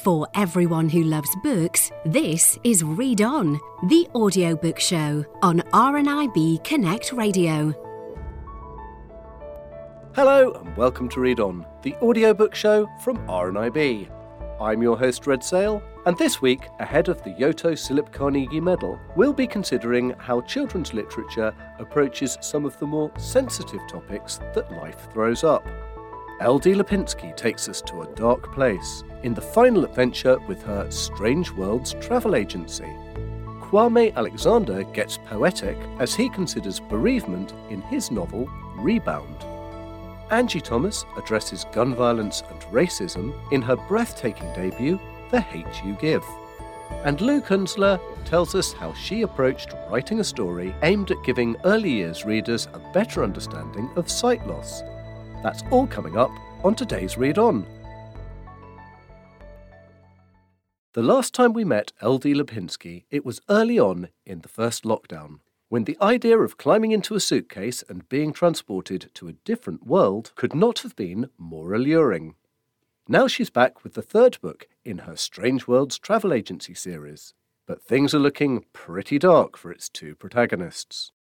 For everyone who loves books, this is Read On, the audiobook show on RNIB Connect Radio. Hello and welcome to Read On, the audiobook show from RNIB. I'm your host Red Sail, and this week, ahead of the Yoto Silip Carnegie Medal, we'll be considering how children's literature approaches some of the more sensitive topics that life throws up. L.D. Lipinski takes us to a dark place in the final adventure with her Strange Worlds travel agency. Kwame Alexander gets poetic as he considers bereavement in his novel Rebound. Angie Thomas addresses gun violence and racism in her breathtaking debut, The Hate You Give. And Lou Kunzler tells us how she approached writing a story aimed at giving early years readers a better understanding of sight loss. That's all coming up on today's Read On. The last time we met L.D. Lipinski, it was early on in the first lockdown, when the idea of climbing into a suitcase and being transported to a different world could not have been more alluring. Now she's back with the third book in her Strange Worlds travel agency series, but things are looking pretty dark for its two protagonists.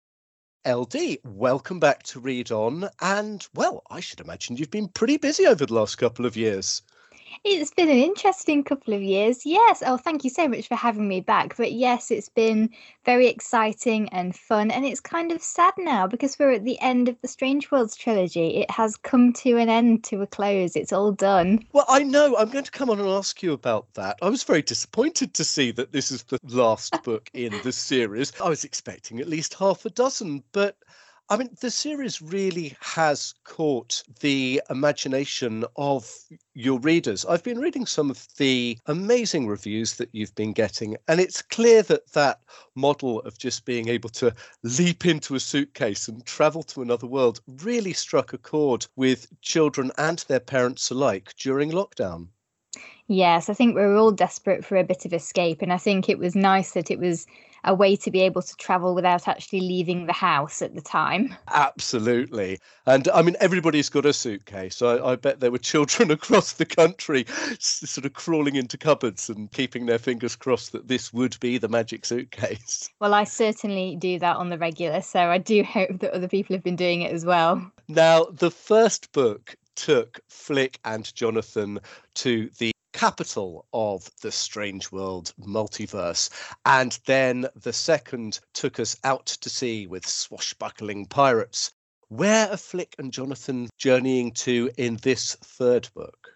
LD, welcome back to Read On, and, well, I should imagine you've been pretty busy over the last couple of years. It's been an interesting couple of years, yes. Oh, thank you so much for having me back. But yes, it's been very exciting and fun, and it's kind of sad now because we're at the end of the Strange Worlds trilogy. It has come to an end, to a close. It's all done. Well, I know. I'm going to come on and ask you about that. I was very disappointed to see that this is the last book in the series. I was expecting at least half a dozen, but I mean, the series really has caught the imagination of your readers. I've been reading some of the amazing reviews that you've been getting, and it's clear that that model of just being able to leap into a suitcase and travel to another world really struck a chord with children and their parents alike during lockdown. Yes, I think we were all desperate for a bit of escape, and I think it was nice that it was a way to be able to travel without actually leaving the house at the time. Absolutely. And I mean, everybody's got a suitcase. I bet there were children across the country sort of crawling into cupboards and keeping their fingers crossed that this would be the magic suitcase. Well, I certainly do that on the regular, so I do hope that other people have been doing it as well. Now, the first book took Flick and Jonathan to the capital of the Strange World multiverse, and then the second took us out to sea with swashbuckling pirates. Where are Flick and Jonathan journeying to in this third book?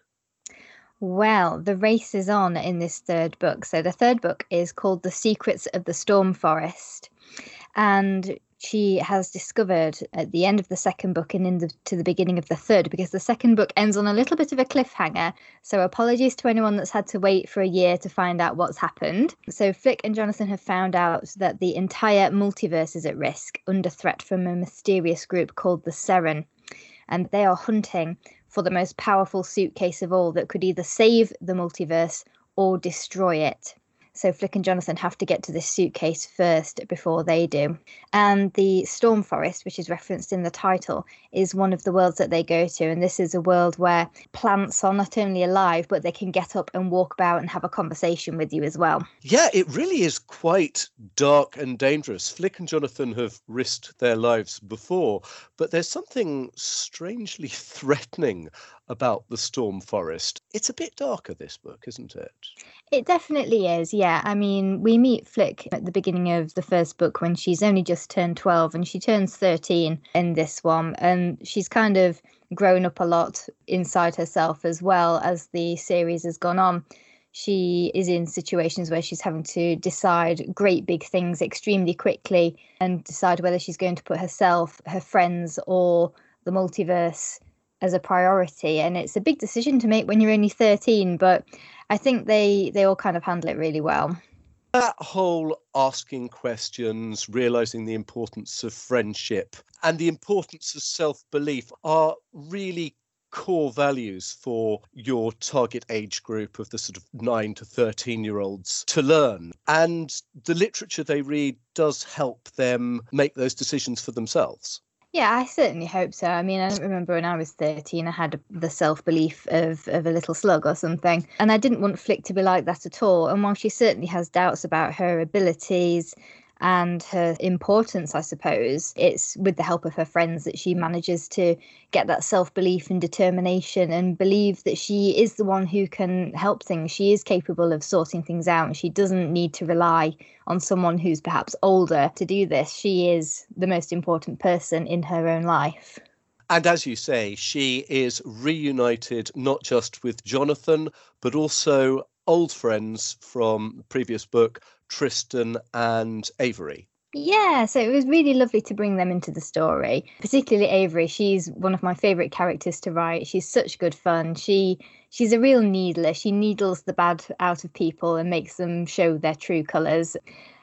Well, the race is on in this third book. So the third book is called The Secrets of the Storm Forest, and she has discovered at the end of the second book and to the beginning of the third, because the second book ends on a little bit of a cliffhanger. So apologies to anyone that's had to wait for a year to find out what's happened. So Flick and Jonathan have found out that the entire multiverse is at risk, under threat from a mysterious group called the Seren. And they are hunting for the most powerful suitcase of all that could either save the multiverse or destroy it. So Flick and Jonathan have to get to this suitcase first before they do. And the Storm Forest, which is referenced in the title, is one of the worlds that they go to. And this is a world where plants are not only alive, but they can get up and walk about and have a conversation with you as well. Yeah, it really is quite dark and dangerous. Flick and Jonathan have risked their lives before, but there's something strangely threatening about the Storm Forest. It's a bit darker, this book, isn't it? It definitely is, yeah. I mean, we meet Flick at the beginning of the first book when she's only just turned 12, and she turns 13 in this one. And she's kind of grown up a lot inside herself as well as the series has gone on. She is in situations where she's having to decide great big things extremely quickly and decide whether she's going to put herself, her friends, or the multiverse as a priority. And it's a big decision to make when you're only 13, but I think they all kind of handle it really well. That whole asking questions, realizing the importance of friendship and the importance of self-belief are really core values for your target age group of the sort of 9 to 13-year-olds to learn. And the literature they read does help them make those decisions for themselves. Yeah, I certainly hope so. I mean, I remember when I was 13, I had the self-belief of a little slug or something, and I didn't want Flick to be like that at all. And while she certainly has doubts about her abilities and her importance, I suppose, it's with the help of her friends that she manages to get that self-belief and determination and believe that she is the one who can help things. She is capable of sorting things out, and she doesn't need to rely on someone who's perhaps older to do this. She is the most important person in her own life. And as you say, she is reunited not just with Jonathan, but also old friends from the previous book, Tristan and Avery. Yeah, so it was really lovely to bring them into the story, particularly Avery. She's one of my favourite characters to write. She's such good fun. She's a real needler. She needles the bad out of people and makes them show their true colours.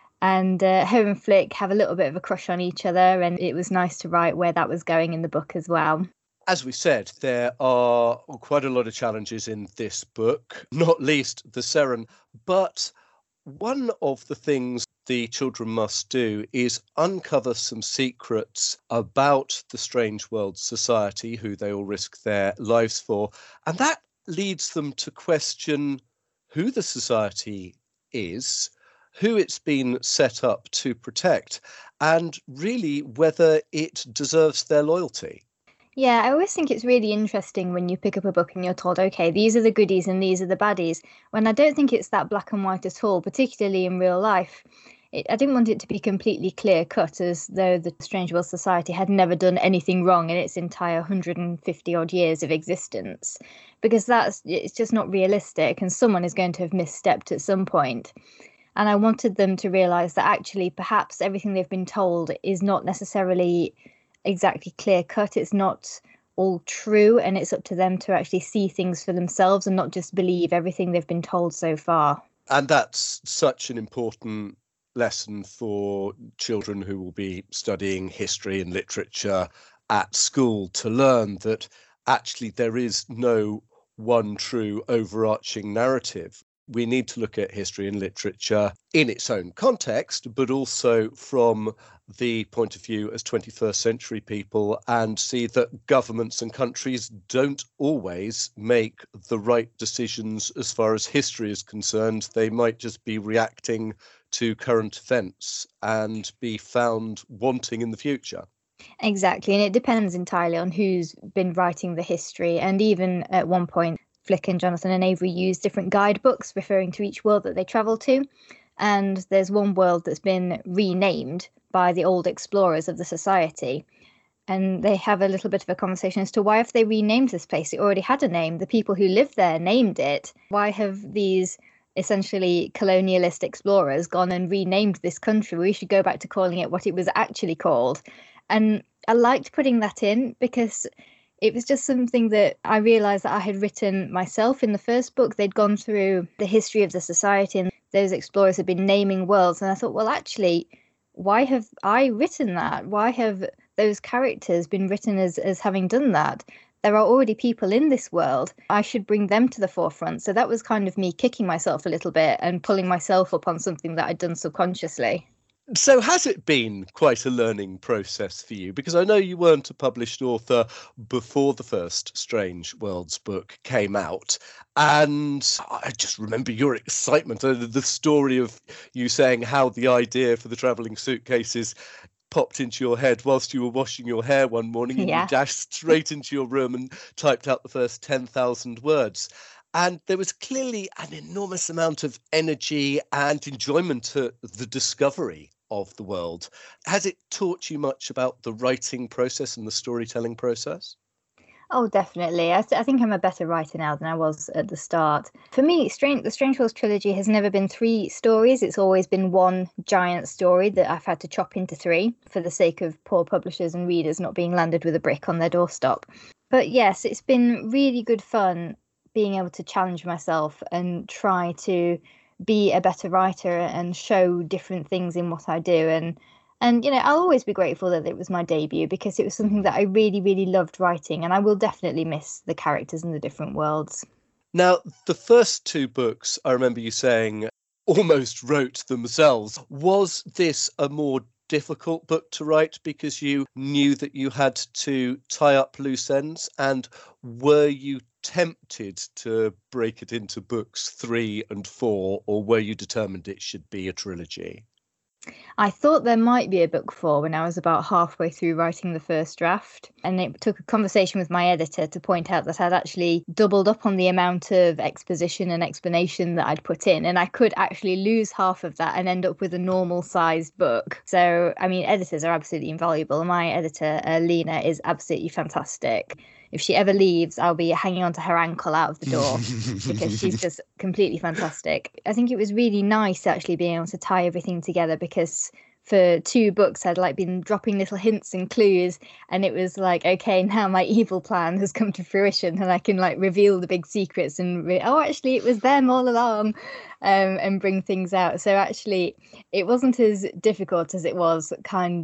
And her and Flick have a little bit of a crush on each other, and it was nice to write where that was going in the book as well. As we said, there are quite a lot of challenges in this book, not least the Seren. But one of the things the children must do is uncover some secrets about the Strange World Society, who they all risk their lives for. And that leads them to question who the society is, who it's been set up to protect, and really whether it deserves their loyalty. Yeah, I always think it's really interesting when you pick up a book and you're told, okay, these are the goodies and these are the baddies, when I don't think it's that black and white at all, particularly in real life. I didn't want it to be completely clear cut, as though the Strange World Society had never done anything wrong in its entire 150 odd years of existence, because it's just not realistic, and someone is going to have misstepped at some point. And I wanted them to realise that actually perhaps everything they've been told is not necessarily exactly clear cut. It's not all true, and it's up to them to actually see things for themselves and not just believe everything they've been told so far. And that's such an important lesson for children who will be studying history and literature at school, to learn that actually there is no one true overarching narrative. We need to look at history and literature in its own context, but also from the point of view as 21st century people, and see that governments and countries don't always make the right decisions as far as history is concerned. They might just be reacting to current events and be found wanting in the future. Exactly, and it depends entirely on who's been writing the history. And even at one point, Flick and Jonathan and Avery use different guidebooks referring to each world that they travel to. And there's one world that's been renamed by the old explorers of the society. And they have a little bit of a conversation as to why have they renamed this place? It already had a name. The people who lived there named it. Why have these essentially colonialist explorers gone and renamed this country? We should go back to calling it what it was actually called. And I liked putting that in because it was just something that I realised that I had written myself in the first book. They'd gone through the history of the society and those explorers had been naming worlds. And I thought, well, actually, why have I written that? Why have those characters been written as having done that? There are already people in this world. I should bring them to the forefront. So that was kind of me kicking myself a little bit and pulling myself up on something that I'd done subconsciously. So has it been quite a learning process for you? Because I know you weren't a published author before the first Strange Worlds book came out. And I just remember your excitement, the story of you saying how the idea for the travelling suitcases popped into your head whilst you were washing your hair one morning, and you dashed straight into your room and typed out the first 10,000 words. And there was clearly an enormous amount of energy and enjoyment to the discovery of the world. Has it taught you much about the writing process and the storytelling process? Oh, definitely. I think I'm a better writer now than I was at the start. For me, the Strange Worlds trilogy has never been 3 stories. It's always been one giant story that I've had to chop into 3 for the sake of poor publishers and readers not being landed with a brick on their doorstep. But yes, it's been really good fun being able to challenge myself and try to be a better writer and show different things in what I do. And you know, I'll always be grateful that it was my debut because it was something that I really, really loved writing, and I will definitely miss the characters in the different worlds. Now, the first 2 books, I remember you saying, almost wrote themselves. Was this a more difficult book to write because you knew that you had to tie up loose ends? And were you tempted to break it into books 3 and 4, or were you determined it should be a trilogy? I thought there might be a book 4 when I was about halfway through writing the first draft, and it took a conversation with my editor to point out that I'd actually doubled up on the amount of exposition and explanation that I'd put in, and I could actually lose half of that and end up with a normal sized book. So, I mean, editors are absolutely invaluable. My editor, Lena, is absolutely fantastic. If she ever leaves, I'll be hanging onto her ankle out of the door because she's just completely fantastic. I think it was really nice actually being able to tie everything together, because for 2 books I'd been dropping little hints and clues, and it was like, okay, now my evil plan has come to fruition and I can reveal the big secrets and actually it was them all along, and bring things out. So actually it wasn't as difficult as it was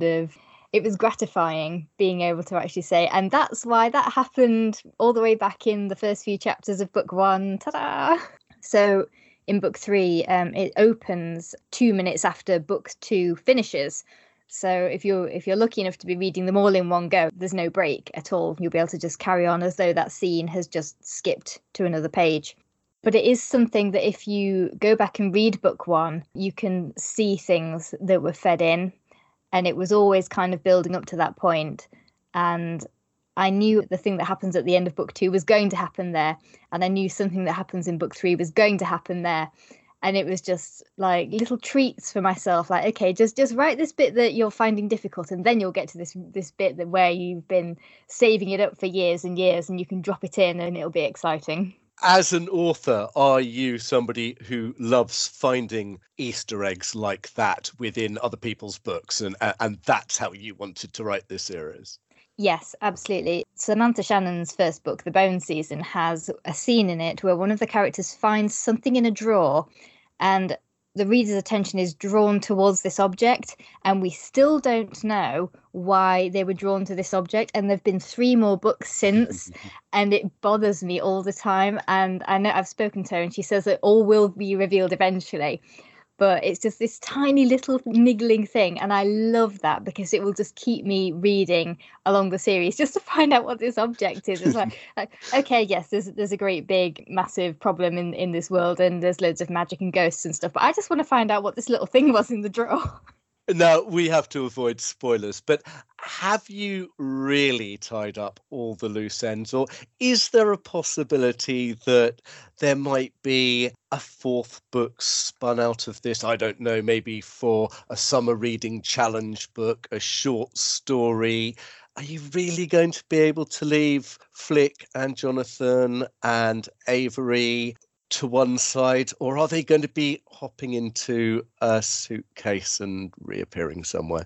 it was gratifying being able to actually say, and that's why that happened all the way back in the first few chapters of book 1. Ta-da! So in book 3, it opens 2 minutes after book 2 finishes. So if you're lucky enough to be reading them all in one go, there's no break at all. You'll be able to just carry on as though that scene has just skipped to another page. But it is something that if you go back and read book 1, you can see things that were fed in. And it was always kind of building up to that point. And I knew the thing that happens at the end of book 2 was going to happen there. And I knew something that happens in book 3 was going to happen there. And it was just little treats for myself. Okay, just write this bit that you're finding difficult, and then you'll get to this bit where you've been saving it up for years and years, and you can drop it in and it'll be exciting. As an author, are you somebody who loves finding Easter eggs like that within other people's books, and that's how you wanted to write this series? Yes, absolutely. Samantha Shannon's first book, The Bone Season, has a scene in it where one of the characters finds something in a drawer, and the reader's attention is drawn towards this object, and we still don't know why they were drawn to this object. And there've been 3 more books since, and it bothers me all the time. And I know I've spoken to her, and she says that all will be revealed eventually. But it's just this tiny little niggling thing. And I love that because it will just keep me reading along the series just to find out what this object is. It's okay, yes, there's a great big massive problem in this world, and there's loads of magic and ghosts and stuff. But I just want to find out what this little thing was in the drawer. Now, we have to avoid spoilers, but have you really tied up all the loose ends, or is there a possibility that there might be a 4th book spun out of this? I don't know, maybe for a summer reading challenge book, a short story. Are you really going to be able to leave Flick and Jonathan and Avery to one side, or are they going to be hopping into a suitcase and reappearing somewhere?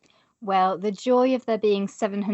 Well, the joy of there being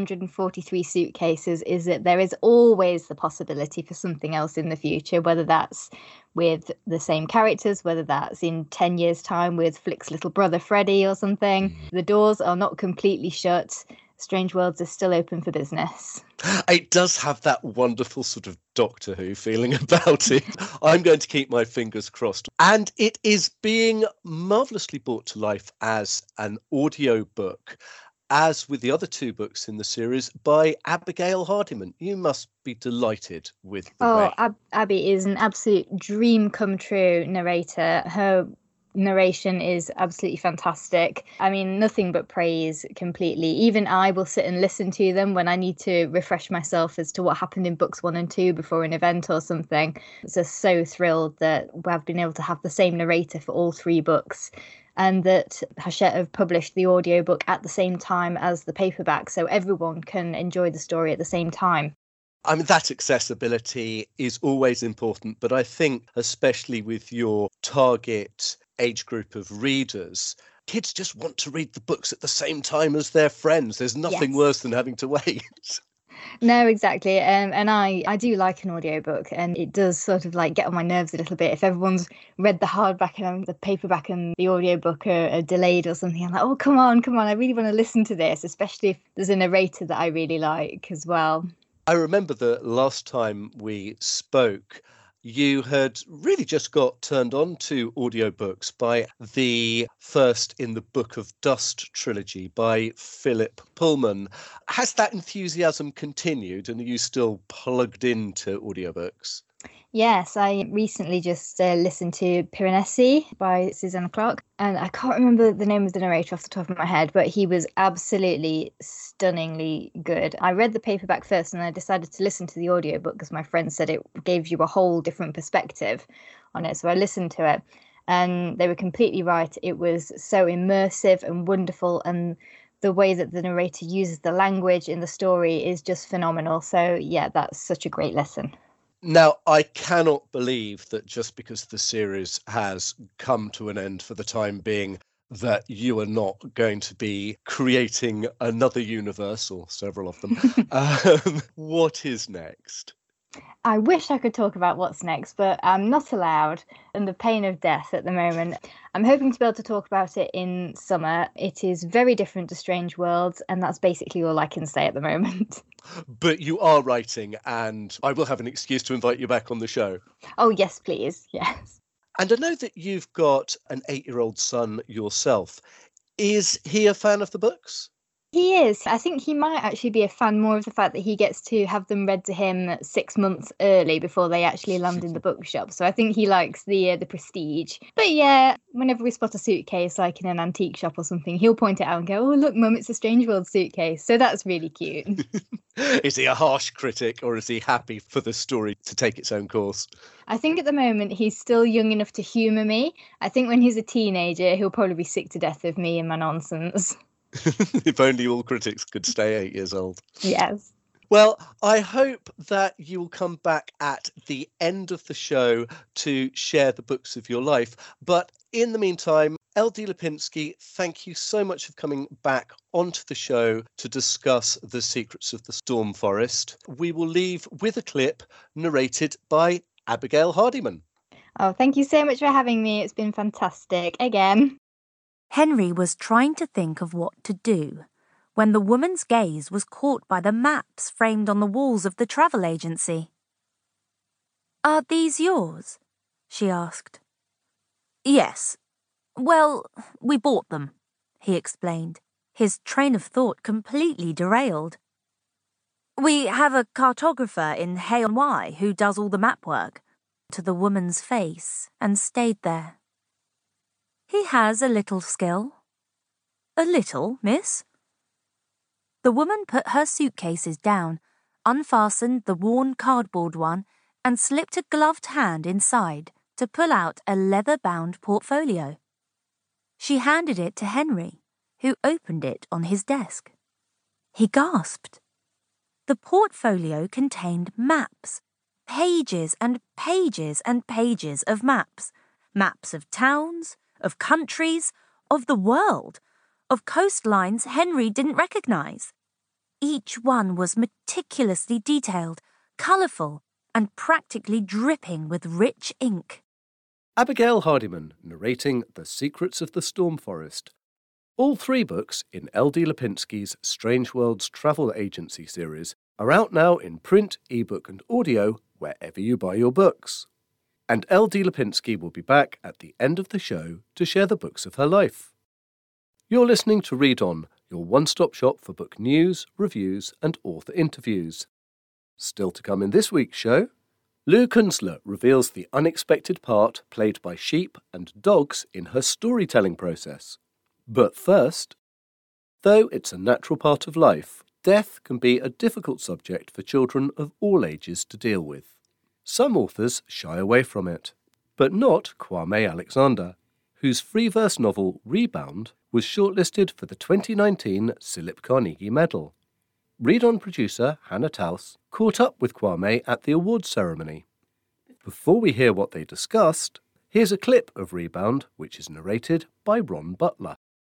743 suitcases is that there is always the possibility for something else in the future, whether that's with the same characters, whether that's in 10 years' time with Flick's little brother Freddie or something. The doors are not completely shut. Strange Worlds is still open for business. It does have that wonderful sort of Doctor Who feeling about it. I'm going to keep my fingers crossed. And it is being marvellously brought to life as an audio book, as with the other 2 books in the series, by Abigail Hardiman. You must be delighted with the way. Abby is an absolute dream come true narrator. Her narration is absolutely fantastic. I mean, nothing but praise completely. Even I will sit and listen to them when I need to refresh myself as to what happened in books 1 and 2 before an event or something. So thrilled that I've been able to have the same narrator for all 3 books, and that Hachette have published the audiobook at the same time as the paperback, so everyone can enjoy the story at the same time. I mean, that accessibility is always important, but I think especially with your target age group of readers, kids just want to read the books at the same time as their friends. There's nothing worse than having to wait. No, exactly. And I do like an audiobook, and it does sort of get on my nerves a little bit. If everyone's read the hardback and the paperback and the audiobook are delayed or something, I'm like, oh, come on. I really want to listen to this, especially if there's a narrator that I really like as well. I remember the last time we spoke, you had really just got turned on to audiobooks by the first in the Book of Dust trilogy by Philip Pullman. Has that enthusiasm continued, and are you still plugged into audiobooks? Yes, I recently just listened to Piranesi by Susanna Clarke, and I can't remember the name of the narrator off the top of my head, but he was absolutely stunningly good. I read the paperback first, and I decided to listen to the audiobook because my friend said it gave you a whole different perspective on it. So I listened to it, and they were completely right. It was so immersive and wonderful, and the way that the narrator uses the language in the story is just phenomenal. So yeah, that's such a great listen. Now, I cannot believe that just because the series has come to an end for the time being, that you are not going to be creating another universe, or several of them. What is next? I wish I could talk about what's next, but I'm not allowed under pain of death at the moment. I'm hoping to be able to talk about it in summer. It is very different to Strange Worlds, and that's basically all I can say at the moment. But you are writing, and I will have an excuse to invite you back on the show. Oh, yes, please. Yes. And I know that you've got an 8-year-old son yourself. Is he a fan of the books? He is. I think he might actually be a fan more of the fact that he gets to have them read to him 6 months early before they actually land in the bookshop. So I think he likes the prestige. But yeah, whenever we spot a suitcase like in an antique shop or something, he'll point it out and go, "Oh, look, Mum, it's a Strange World suitcase." So that's really cute. Is he a harsh critic, or is he happy for the story to take its own course? I think at the moment he's still young enough to humour me. I think when he's a teenager, he'll probably be sick to death of me and my nonsense. If only all critics could stay 8 years old. Yes. Well, I hope that you will come back at the end of the show to share the books of your life. But in the meantime, L.D. Lipinski, thank you so much for coming back onto the show to discuss The Secrets of the Storm Forest. We will leave with a clip narrated by Abigail Hardiman. Oh, thank you so much for having me. It's been fantastic. Again. Henry was trying to think of what to do when the woman's gaze was caught by the maps framed on the walls of the travel agency. "Are these yours?" she asked. "Yes. Well, we bought them," he explained, his train of thought completely derailed. "We have a cartographer in Hay-on-Wye who does all the map work," to the woman's face, and stayed there. "He has a little skill." "A little, miss?" The woman put her suitcases down, unfastened the worn cardboard one, and slipped a gloved hand inside to pull out a leather-bound portfolio. She handed it to Henry, who opened it on his desk. He gasped. The portfolio contained maps, pages and pages and pages of maps. Maps of towns, of countries, of the world, of coastlines Henry didn't recognise. Each one was meticulously detailed, colourful, and practically dripping with rich ink. Abigail Hardiman narrating The Secrets of the Storm Forest. All 3 books in L.D. Lipinski's Strange Worlds Travel Agency series are out now in print, ebook and audio wherever you buy your books. And L.D. Lipinski will be back at the end of the show to share the books of her life. You're listening to Read On, your one-stop shop for book news, reviews and author interviews. Still to come in this week's show, Lou Kunzler reveals the unexpected part played by sheep and dogs in her storytelling process. But first, though it's a natural part of life, death can be a difficult subject for children of all ages to deal with. Some authors shy away from it, but not Kwame Alexander, whose free verse novel Rebound was shortlisted for the 2019 Philip Carnegie Medal. Read On producer Hannah Taus caught up with Kwame at the awards ceremony. Before we hear what they discussed, here's a clip of Rebound, which is narrated by Ron Butler.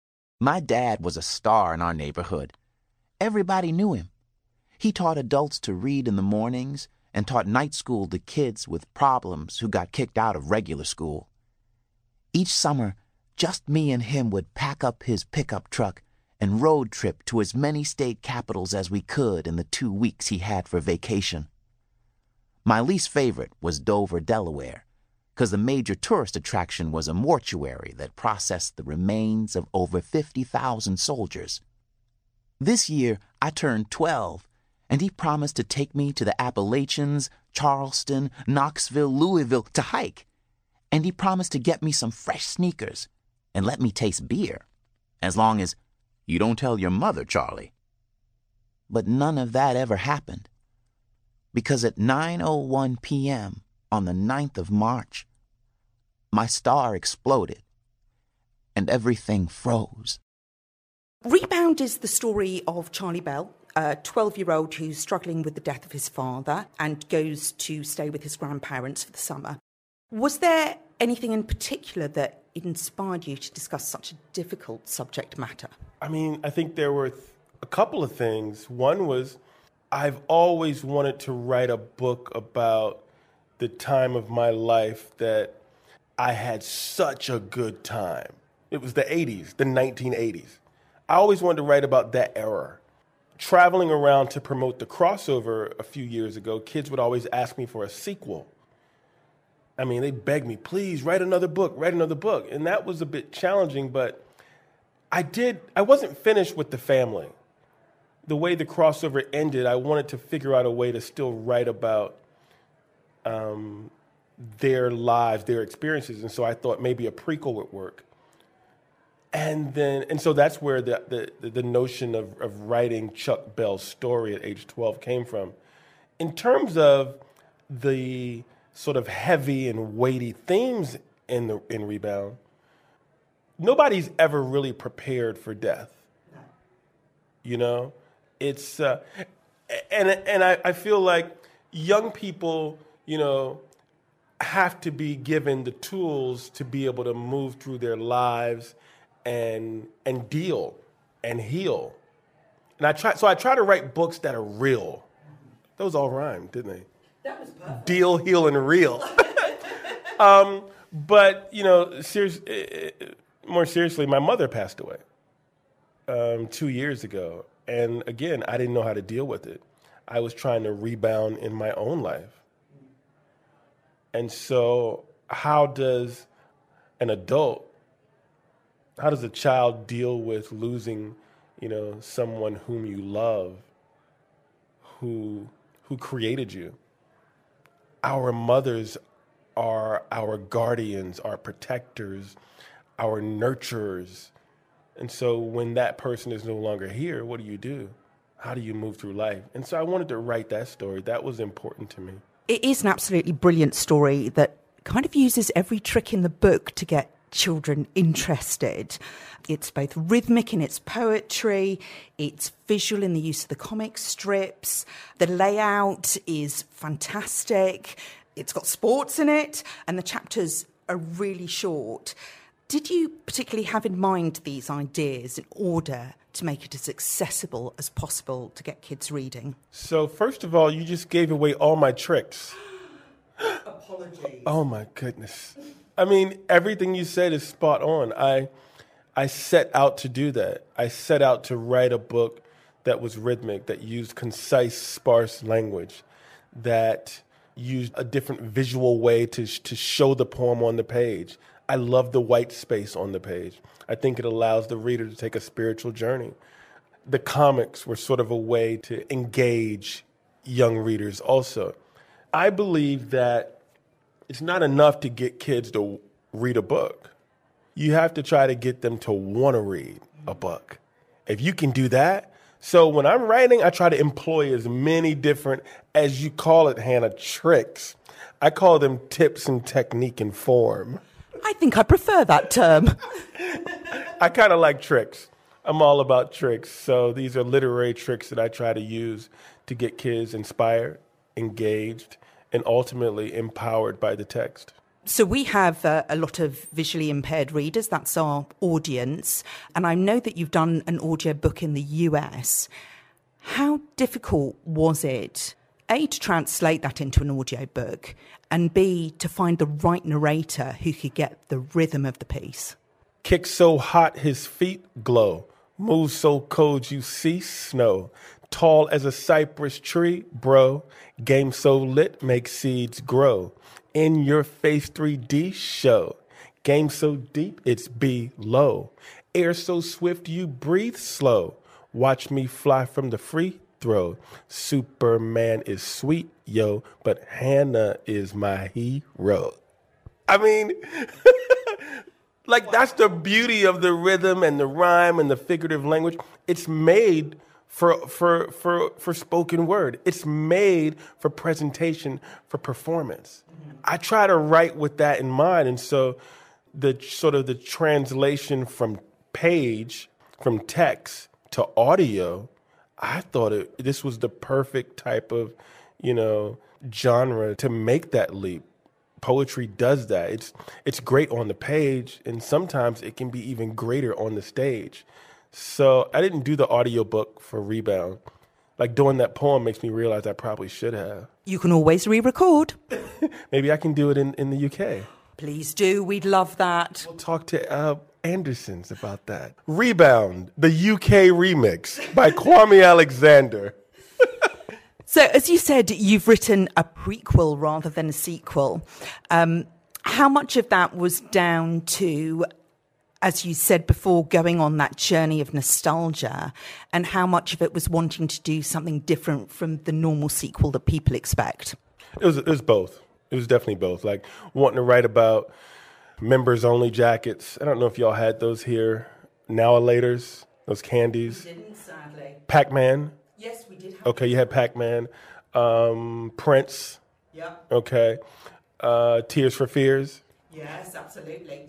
My dad was a star in our neighborhood. Everybody knew him. He taught adults to read in the mornings and taught night school to kids with problems who got kicked out of regular school. Each summer, just me and him would pack up his pickup truck and road trip to as many state capitals as we could in the 2 weeks he had for vacation. My least favorite was Dover, Delaware, because the major tourist attraction was a mortuary that processed the remains of over 50,000 soldiers. This year, I turned 12, and he promised to take me to the Appalachians, Charleston, Knoxville, Louisville to hike. And he promised to get me some fresh sneakers and let me taste beer, as long as you don't tell your mother, Charlie. But none of that ever happened, because at 9:01 p.m. on the 9th of March, my star exploded and everything froze. Rebound is the story of Charlie Bell, a 12-year-old who's struggling with the death of his father and goes to stay with his grandparents for the summer. Was there anything in particular that inspired you to discuss such a difficult subject matter? I mean, I think there were a couple of things. One was I've always wanted to write a book about the time of my life that I had such a good time. It was the 80s, the 1980s. I always wanted to write about that era. Traveling around to promote the crossover a few years ago, kids would always ask me for a sequel. I mean, they begged me, please, write another book. And that was a bit challenging, but I wasn't finished with the family. The way the crossover ended, I wanted to figure out a way to still write about their lives, their experiences. And so I thought maybe a prequel would work. And so that's where the notion of writing Chuck Bell's story at age 12 came from. In terms of the sort of heavy and weighty themes in Rebound, nobody's ever really prepared for death. You know, it's and I feel like young people, you know, have to be given the tools to be able to move through their lives and deal and heal. And I try to write books that are real. Those all rhymed, didn't they? That was perfect. Deal, heal, and real. But, you know, more seriously, my mother passed away 2 years ago. And again, I didn't know how to deal with it. I was trying to rebound in my own life. And so how does a child deal with losing, you know, someone whom you love, who created you? Our mothers are our guardians, our protectors, our nurturers. And so when that person is no longer here, what do? How do you move through life? And so I wanted to write that story. That was important to me. It is an absolutely brilliant story that kind of uses every trick in the book to get children interested. It's both rhythmic in its poetry, it's visual in the use of the comic strips, the layout is fantastic, it's got sports in it, and the chapters are really short. Did you particularly have in mind these ideas in order to make it as accessible as possible to get kids reading? So first of all, you just gave away all my tricks. Apologies. Oh my goodness. I mean, everything you said is spot on. I set out to do that. I set out to write a book that was rhythmic, that used concise, sparse language, that used a different visual way to show the poem on the page. I love the white space on the page. I think it allows the reader to take a spiritual journey. The comics were sort of a way to engage young readers also. I believe that it's not enough to get kids to read a book. You have to try to get them to want to read a book. If you can do that. So when I'm writing, I try to employ as many different, as you call it, Hannah, tricks. I call them tips and technique and form. I think I prefer that term. I kind of like tricks. I'm all about tricks. So these are literary tricks that I try to use to get kids inspired, engaged, and ultimately empowered by the text. So we have a lot of visually impaired readers. That's our audience. And I know that you've done an audiobook in the US. How difficult was it, A, to translate that into an audiobook, and B, to find the right narrator who could get the rhythm of the piece? Kick so hot his feet glow, move so cold you see snow, Tall as a cypress tree, bro. Game so lit, make seeds grow. In your face 3D show. Game so deep, it's below. Air so swift, you breathe slow. Watch me fly from the free throw. Superman is sweet, yo, but Hannah is my hero. I mean, like, that's the beauty of the rhythm and the rhyme and the figurative language. It's made for spoken word. It's made for presentation, for performance. I try to write with that in mind. And so the sort of the translation from page, from text to audio, I thought this was the perfect type of, genre to make that leap. Poetry does that. It's great on the page, and sometimes it can be even greater on the stage. So I didn't do the audiobook for Rebound. Like, doing that poem makes me realize I probably should have. You can always re-record. Maybe I can do it in the UK. Please do. We'd love that. We'll talk to Andersons about that. Rebound, the UK remix by Kwame Alexander. So, as you said, you've written a prequel rather than a sequel. How much of that was down to, as you said before, going on that journey of nostalgia, and how much of it was wanting to do something different from the normal sequel that people expect? It was both. It was definitely both. Like, wanting to write about members-only jackets. I don't know if y'all had those here. Now-a-laters, those candies. We didn't, sadly. Pac-Man. Yes, we did. Okay, you had Pac-Man. Prince. Yeah. Okay. Tears for Fears. Yes, absolutely.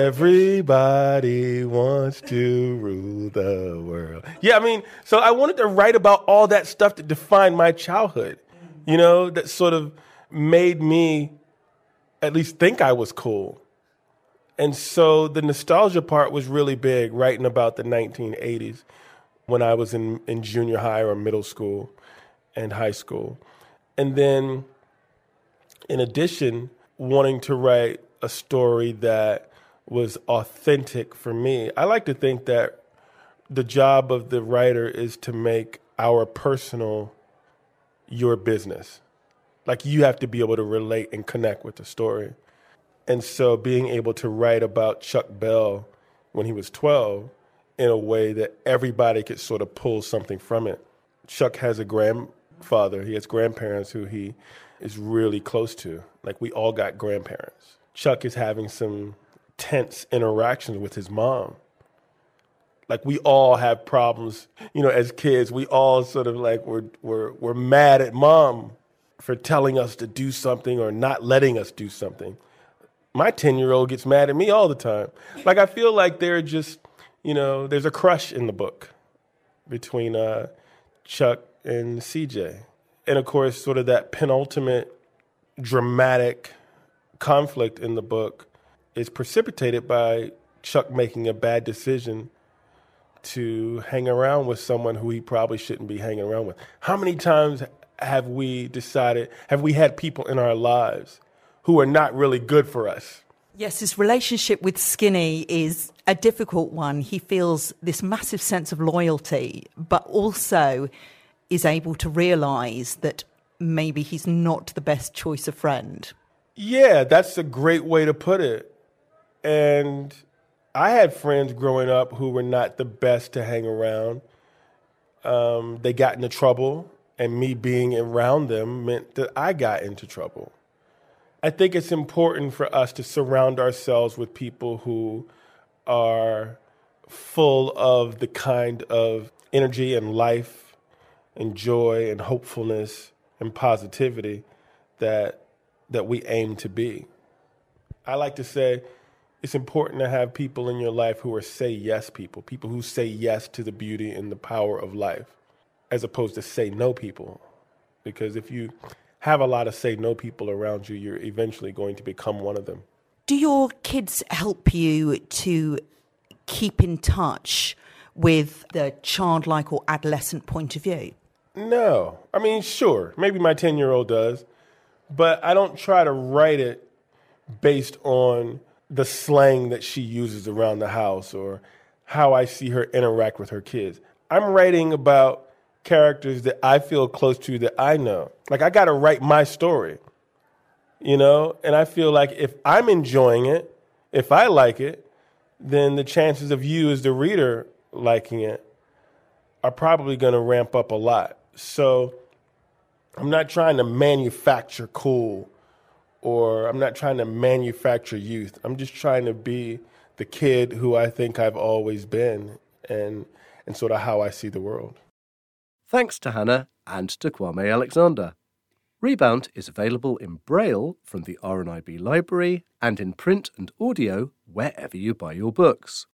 Everybody wants to rule the world. Yeah, I mean, so I wanted to write about all that stuff that defined my childhood, that sort of made me at least think I was cool. And so the nostalgia part was really big, writing about the 1980s when I was in junior high or middle school and high school. And then, in addition, wanting to write a story that was authentic for me. I like to think that the job of the writer is to make our personal your business. Like, you have to be able to relate and connect with the story. And so being able to write about Chuck Bell when he was 12 in a way that everybody could sort of pull something from it. Chuck has a grandfather. He has grandparents who he is really close to. Like, we all got grandparents. Chuck is having some tense interactions with his mom. Like, we all have problems, as kids. We all sort of like, we're mad at mom for telling us to do something or not letting us do something. My 10-year-old gets mad at me all the time. Like, I feel like they're just, there's a crush in the book between Chuck and CJ. And, of course, sort of that penultimate dramatic conflict in the book is precipitated by Chuck making a bad decision to hang around with someone who he probably shouldn't be hanging around with. How many times have we had people in our lives who are not really good for us? Yes, his relationship with Skinny is a difficult one. He feels this massive sense of loyalty, but also is able to realize that maybe he's not the best choice of friend. Yeah, that's a great way to put it. And I had friends growing up who were not the best to hang around. They got into trouble, and me being around them meant that I got into trouble. I think it's important for us to surround ourselves with people who are full of the kind of energy and life and joy and hopefulness and positivity that we aim to be. I like to say it's important to have people in your life who are say yes people who say yes to the beauty and the power of life, as opposed to say no people. Because if you have a lot of say no people around you, you're eventually going to become one of them. Do your kids help you to keep in touch with the childlike or adolescent point of view? No. I mean, sure, maybe my 10-year-old does, but I don't try to write it based on the slang that she uses around the house or how I see her interact with her kids. I'm writing about characters that I feel close to, that I know. Like, I got to write my story, you know? And I feel like if I'm enjoying it, if I like it, then the chances of you as the reader liking it are probably going to ramp up a lot. So I'm not trying to manufacture cool, or I'm not trying to manufacture youth. I'm just trying to be the kid who I think I've always been, and sort of how I see the world. Thanks to Hannah and to Kwame Alexander. Rebound is available in Braille from the RNIB library and in print and audio wherever you buy your books.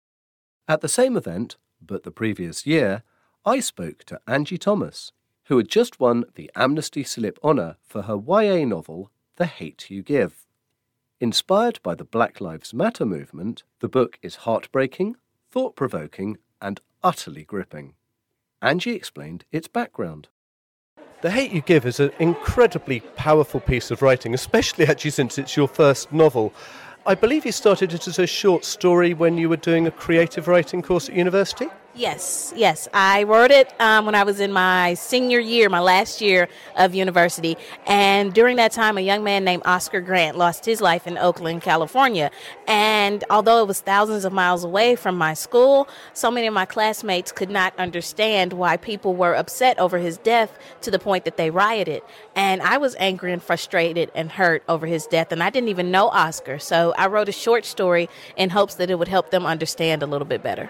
At the same event, but the previous year, I spoke to Angie Thomas, who had just won the Amnesty Slip Honour for her YA novel, The Hate You Give. Inspired by the Black Lives Matter movement, the book is heartbreaking, thought-provoking, and utterly gripping. Angie explained its background. The Hate You Give is an incredibly powerful piece of writing, especially actually since it's your first novel. I believe you started it as a short story when you were doing a creative writing course at university? Yes. I wrote it when I was in my senior year, my last year of university. And during that time, a young man named Oscar Grant lost his life in Oakland, California. And although it was thousands of miles away from my school, so many of my classmates could not understand why people were upset over his death to the point that they rioted. And I was angry and frustrated and hurt over his death. And I didn't even know Oscar. So I wrote a short story in hopes that it would help them understand a little bit better.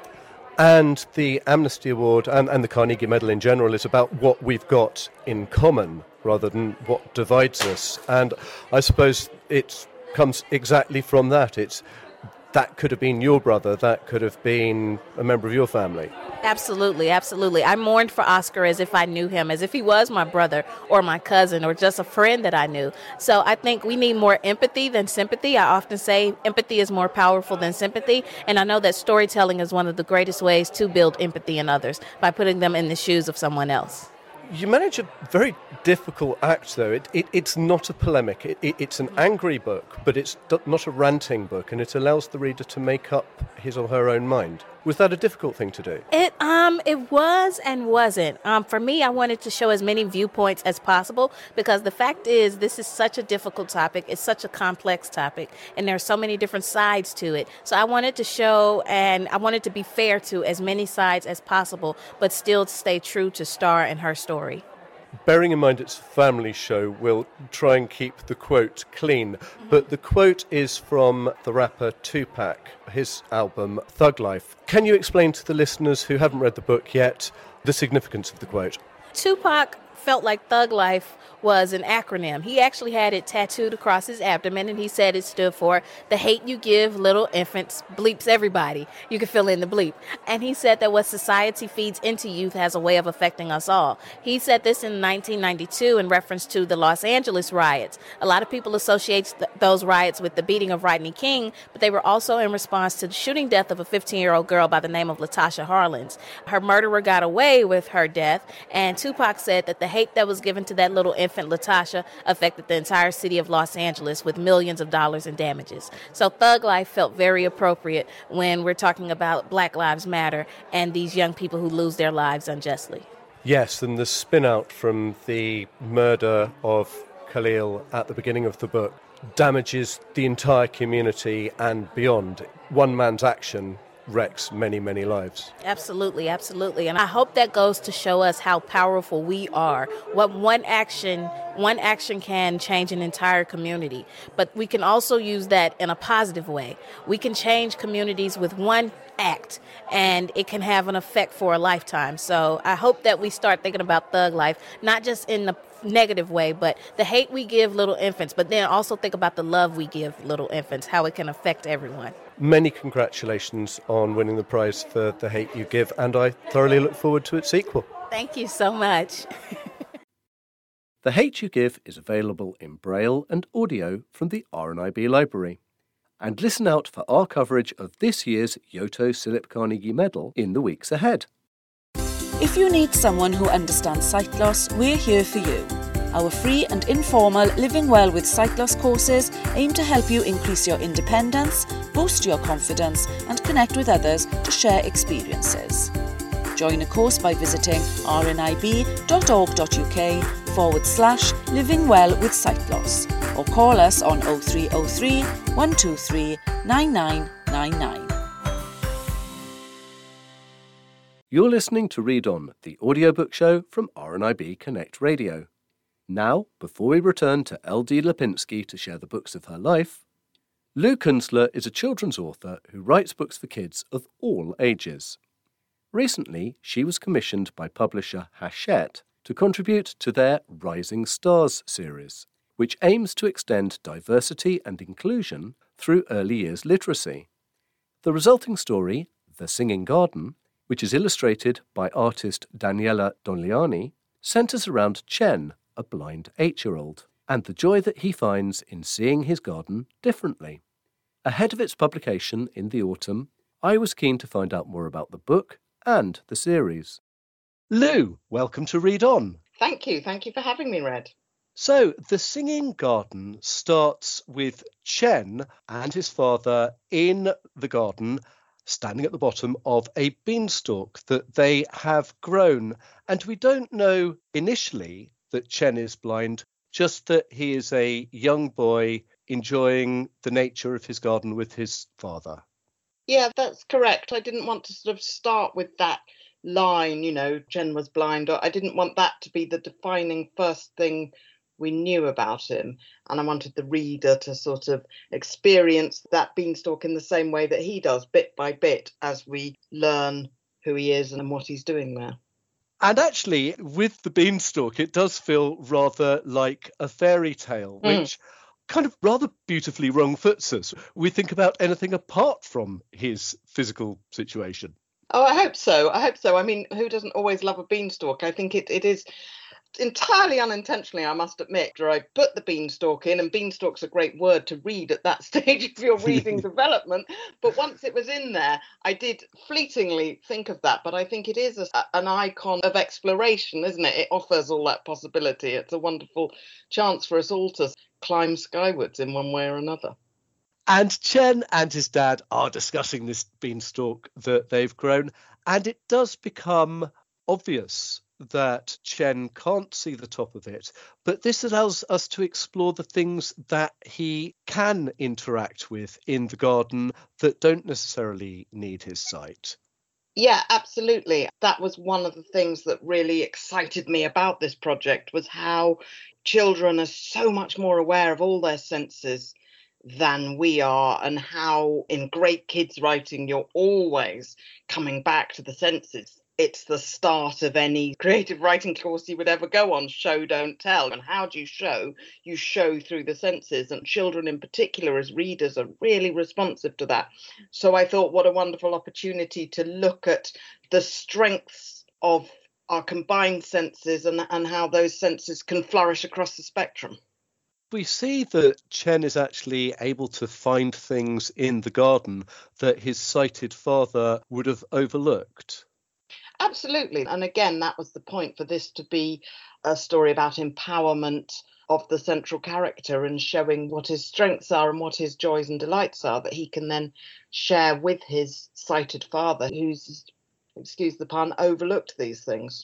And the Amnesty Award and the Carnegie Medal in general is about what we've got in common rather than what divides us. And I suppose it comes exactly from that. That could have been your brother, that could have been a member of your family. Absolutely. I mourned for Oscar as if I knew him, as if he was my brother or my cousin or just a friend that I knew. So I think we need more empathy than sympathy. I often say empathy is more powerful than sympathy. And I know that storytelling is one of the greatest ways to build empathy in others, by putting them in the shoes of someone else. You manage a very difficult act, though. It's not a polemic. It's an angry book, but it's not a ranting book, and it allows the reader to make up his or her own mind. Was that a difficult thing to do? It was and wasn't. For me, I wanted to show as many viewpoints as possible, because the fact is this is such a difficult topic. It's such a complex topic, and there are so many different sides to it. So I wanted to show, and I wanted to be fair to as many sides as possible, but still stay true to Star and her story. Bearing in mind it's a family show, we'll try and keep the quote clean. But the quote is from the rapper Tupac, his album Thug Life. Can you explain to the listeners who haven't read the book yet the significance of the quote? Tupac felt like Thug Life was an acronym. He actually had it tattooed across his abdomen, and he said it stood for "The hate you give little infants bleeps everybody." You can fill in the bleep. And he said that what society feeds into youth has a way of affecting us all. He said this in 1992 in reference to the Los Angeles riots. A lot of people associate those riots with the beating of Rodney King, but they were also in response to the shooting death of a 15-year-old girl by the name of Latasha Harlins. Her murderer got away with her death, and Tupac said that the hate that was given to that little infant Latasha affected the entire city of Los Angeles with millions of dollars in damages. So Thug Life felt very appropriate when we're talking about Black Lives Matter and these young people who lose their lives unjustly. Yes, and the spin out from the murder of Khalil at the beginning of the book damages the entire community and beyond. One man's action wrecks many, many lives. Absolutely. And I hope that goes to show us how powerful we are. What one action can change an entire community. But we can also use that in a positive way. We can change communities with one act, and it can have an effect for a lifetime. So I hope that we start thinking about Thug Life, not just in the negative way, but the hate we give little infants, but then also think about the love we give little infants, how it can affect everyone. Many congratulations on winning the prize for The Hate You Give, and I thoroughly look forward to its sequel. Thank you so much. The Hate You Give is available in Braille and audio from the RNIB Library. And listen out for our coverage of this year's Yoto Silip Carnegie Medal in the weeks ahead. If you need someone who understands sight loss, we're here for you. Our free and informal Living Well with Sight Loss courses aim to help you increase your independence, boost your confidence, and connect with others to share experiences. Join a course by visiting rnib.org.uk/Living Well with Sight Loss or call us on 0303 123 9999. You're listening to Read On, the audiobook show from RNIB Connect Radio. Now, before we return to L.D. Lipinski to share the books of her life, Lou Kunstler is a children's author who writes books for kids of all ages. Recently, she was commissioned by publisher Hachette to contribute to their Rising Stars series, which aims to extend diversity and inclusion through early years literacy. The resulting story, The Singing Garden, which is illustrated by artist Daniela Donliani, centres around Chen, a blind 8-year-old, and the joy that he finds in seeing his garden differently. Ahead of its publication in the autumn, I was keen to find out more about the book and the series. Lou, welcome to Read On. Thank you for having me, Red. So, The Singing Garden starts with Chen and his father in the garden, standing at the bottom of a beanstalk that they have grown. And we don't know initially that Chen is blind, just that he is a young boy enjoying the nature of his garden with his father. Yeah, that's correct. I didn't want to sort of start with that line, Chen was blind. I didn't want that to be the defining first thing we knew about him. And I wanted the reader to sort of experience that beanstalk in the same way that he does, bit by bit, as we learn who he is and what he's doing there. And actually, with the beanstalk, it does feel rather like a fairy tale, which kind of rather beautifully wrong-foots us. We think about anything apart from his physical situation. Oh, I hope so. I mean, who doesn't always love a beanstalk? I think it is entirely unintentionally, I must admit, where I put the beanstalk in, and beanstalk's a great word to read at that stage of your reading development. But once it was in there, I did fleetingly think of that. But I think it is an icon of exploration, isn't it? It offers all that possibility. It's a wonderful chance for us all to climb skywards in one way or another. And Chen and his dad are discussing this beanstalk that they've grown, and it does become obvious that Chen can't see the top of it, but this allows us to explore the things that he can interact with in the garden that don't necessarily need his sight. Yeah, absolutely. That was one of the things that really excited me about this project, was how children are so much more aware of all their senses than we are, and how in great kids writing you're always coming back to the senses. It's the start of any creative writing course you would ever go on, show, don't tell. And how do you show? You show through the senses, and children in particular as readers are really responsive to that. So I thought, what a wonderful opportunity to look at the strengths of our combined senses and how those senses can flourish across the spectrum. We see that Chen is actually able to find things in the garden that his sighted father would have overlooked. Absolutely. And again, that was the point for this to be a story about empowerment of the central character and showing what his strengths are and what his joys and delights are that he can then share with his sighted father, who's, excuse the pun, overlooked these things.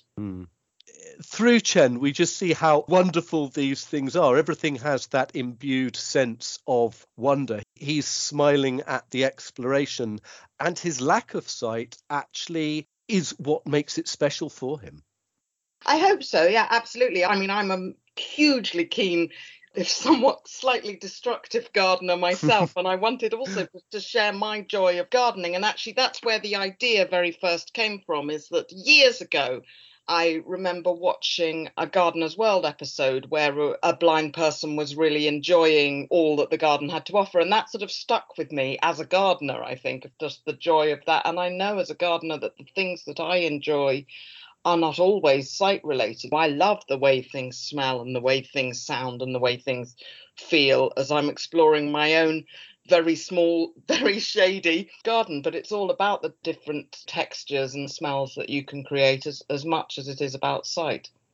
Through Chen, we just see how wonderful these things are. Everything has that imbued sense of wonder. He's smiling at the exploration, and his lack of sight actually is what makes it special for him. I hope so. Yeah, absolutely. I mean, I'm a hugely keen, if somewhat slightly destructive gardener myself, and I wanted also to share my joy of gardening. And actually, that's where the idea very first came from, is that years ago, I remember watching a Gardener's World episode where a blind person was really enjoying all that the garden had to offer. And that sort of stuck with me as a gardener, I think, of just the joy of that. And I know as a gardener that the things that I enjoy are not always sight related. I love the way things smell and the way things sound and the way things feel as I'm exploring my own very small, very shady garden, but it's all about the different textures and smells that you can create as much as it is about sight.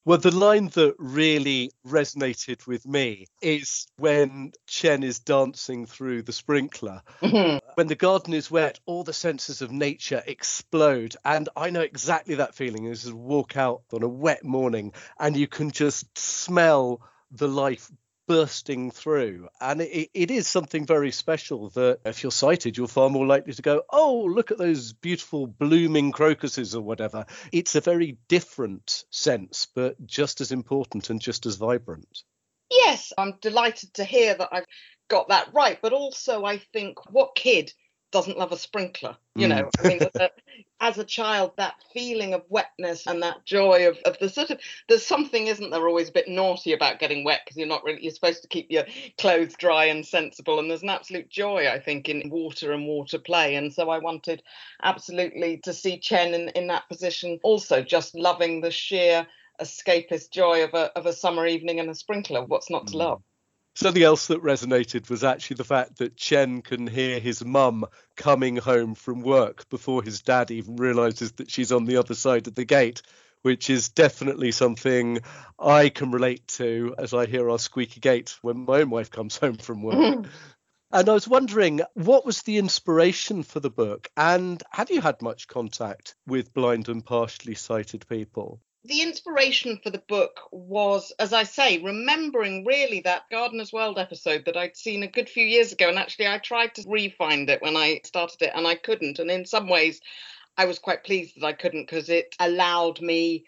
Well, the line that really resonated with me is when Chen is dancing through the sprinkler. When the garden is wet, all the senses of nature explode. And I know exactly that feeling as you walk out on a wet morning and you can just smell the life bursting through. And it is something very special that if you're sighted, you're far more likely to go, oh, look at those beautiful blooming crocuses or whatever. It's a very different sense, but just as important and just as vibrant. Yes, I'm delighted to hear that I've got that right. But also, I think, what kid doesn't love a sprinkler? You know, I mean, as a child, that feeling of wetness and that joy of the sort of, there's something, isn't there, always a bit naughty about getting wet because you're supposed to keep your clothes dry and sensible. And there's an absolute joy, I think, in water and water play. And so I wanted absolutely to see Chen in that position, also just loving the sheer escapist joy of a summer evening and a sprinkler. What's not to love? Something else that resonated was actually the fact that Chen can hear his mum coming home from work before his dad even realises that she's on the other side of the gate, which is definitely something I can relate to as I hear our squeaky gate when my own wife comes home from work. And I was wondering, what was the inspiration for the book? And have you had much contact with blind and partially sighted people? The inspiration for the book was, as I say, remembering really that Gardener's World episode that I'd seen a good few years ago. And actually, I tried to re-find it when I started it and I couldn't. And in some ways, I was quite pleased that I couldn't because it allowed me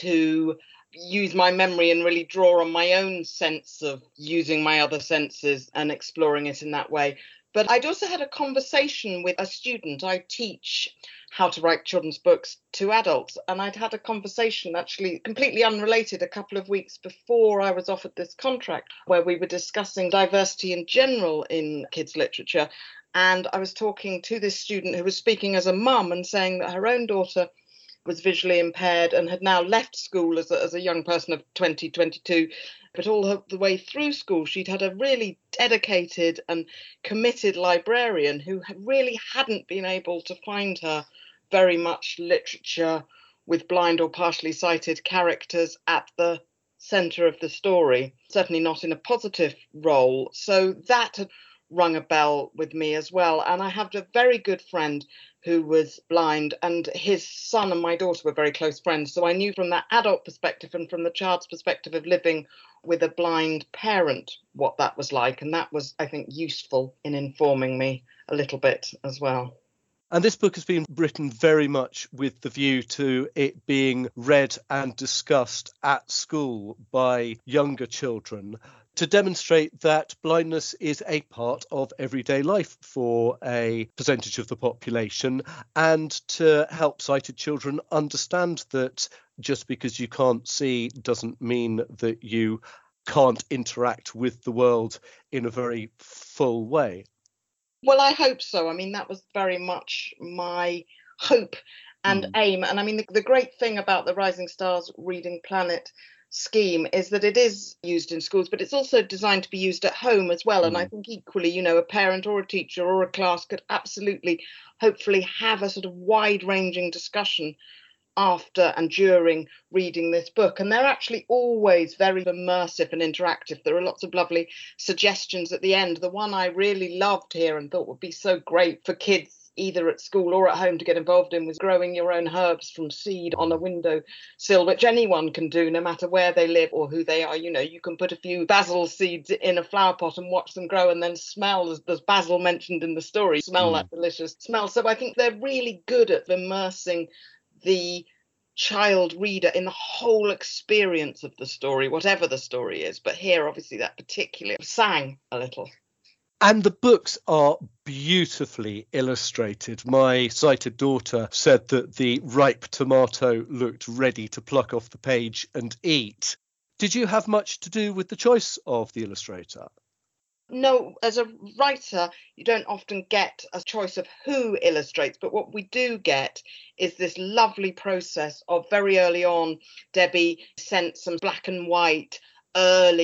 to use my memory and really draw on my own sense of using my other senses and exploring it in that way. But I'd also had a conversation with a student. I teach how to write children's books to adults. And I'd had a conversation, actually completely unrelated, a couple of weeks before I was offered this contract, where we were discussing diversity in general in kids' literature. And I was talking to this student who was speaking as a mum and saying that her own daughter was visually impaired and had now left school as a young person of 22. But all the way through school, she'd had a really dedicated and committed librarian who really hadn't been able to find her very much literature with blind or partially sighted characters at the centre of the story, certainly not in a positive role. So that had rung a bell with me as well. And I have a very good friend who was blind, and his son and my daughter were very close friends. So I knew from that adult perspective and from the child's perspective of living with a blind parent what that was like. And that was, I think, useful in informing me a little bit as well. And this book has been written very much with the view to it being read and discussed at school by younger children, to demonstrate that blindness is a part of everyday life for a percentage of the population, and to help sighted children understand that just because you can't see doesn't mean that you can't interact with the world in a very full way. Well, I hope so. I mean, that was very much my hope and aim. And I mean, the great thing about the Rising Stars Reading Planet scheme is that it is used in schools, but it's also designed to be used at home as well. And I think equally, you know, a parent or a teacher or a class could absolutely, hopefully, have a sort of wide-ranging discussion after and during reading this book. And they're actually always very immersive and interactive. There are lots of lovely suggestions at the end. The one I really loved here and thought would be so great for kids either at school or at home to get involved in was growing your own herbs from seed on a windowsill, which anyone can do no matter where they live or who they are. You know, you can put a few basil seeds in a flower pot and watch them grow and then smell, as there's basil mentioned in the story, smell that delicious smell. So I think they're really good at immersing the child reader in the whole experience of the story, whatever the story is. But here, obviously, that particularly sang a little. And the books are beautifully illustrated. My sighted daughter said that the ripe tomato looked ready to pluck off the page and eat. Did you have much to do with the choice of the illustrator? No, as a writer, you don't often get a choice of who illustrates, but what we do get is this lovely process of very early on, Debbie sent some black and white early